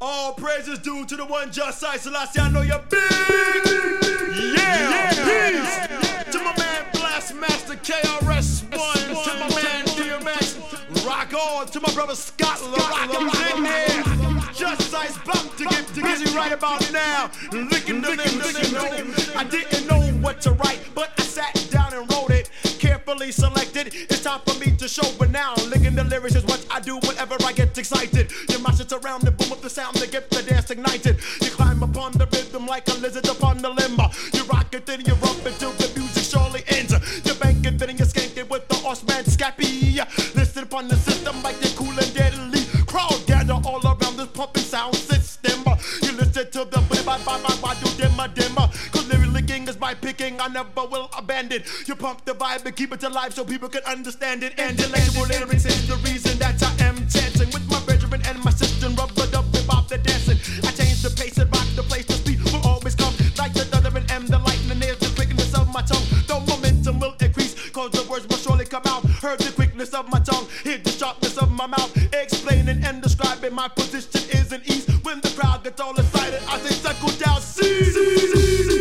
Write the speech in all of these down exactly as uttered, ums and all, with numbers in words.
All praises due to the one Just Ice Selassie. I know you're big. Yeah. yeah. yeah. To my man Blastmaster K R S One. To my man D M X. Rock on. To my brother Scott LaRock in there. Just Ice about to get busy right about now. Licking the lyrics. I didn't know what to write, but I sat down and wrote it. Carefully selected. It's time for me to show, but now licking the lyrics is what I do whenever I get excited. Your mouth sits around the boom of the sound to get the dance ignited. You climb upon the rhythm like a lizard upon the limb. You rock it, then you rump it till the music surely ends. You bank it, then you skank it with the horseman Scappy. Listen upon the system like they're cool and deadly. Crowd gather all around this pumping sound system. You listen to the bye bye bye bye do dimmer dimmer. Cause lyric licking is my picking, I never will abandon. You pump the vibe and keep it alive so people can understand it. And intellectual lyrics is the reason that I am chanting with my Benjamin and my sister. Rub it up and bop the dancing. I change the pace and rock the place. The speed will always come like the thunder and the lightning. There's the quickness of my tongue. The momentum will increase cause the words will surely come out. Heard the quickness of my tongue, hear the sharpness of my mouth. Explaining and describing my position is an ease. When the crowd gets all excited, I say circle down C.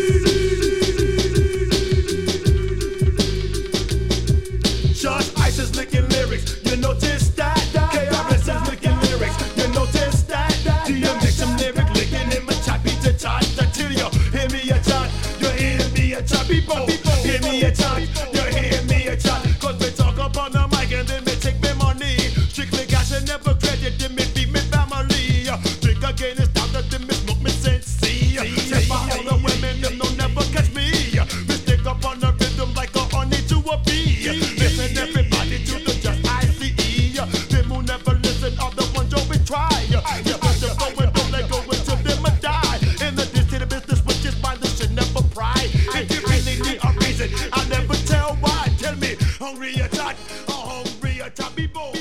Just Ice is licking lyrics, you notice that. K R S is licking lyrics, you notice that. D M X some lyric licking in my choppy to chart until you hear me a chant. You hear me a chant, people. Hear me a chant, you hear me a chant. Cause we talk up on the mic and then we take me money. Strictly cash and never credit, then me feed me family. Drink again, it's down to them, me smoke me sensei. Say for all the women, them don't never catch me. We stick up on the rhythm like a honey to a bee. Listen everybody to the Just Ice. Them who never listen are the ones you will try. You better go and don't let go until them a die. In the this to the business which is mine, this should never pry. If you really need a reason, I'll never tell why. Tell me, hungry or not, or hungry or choppy boy.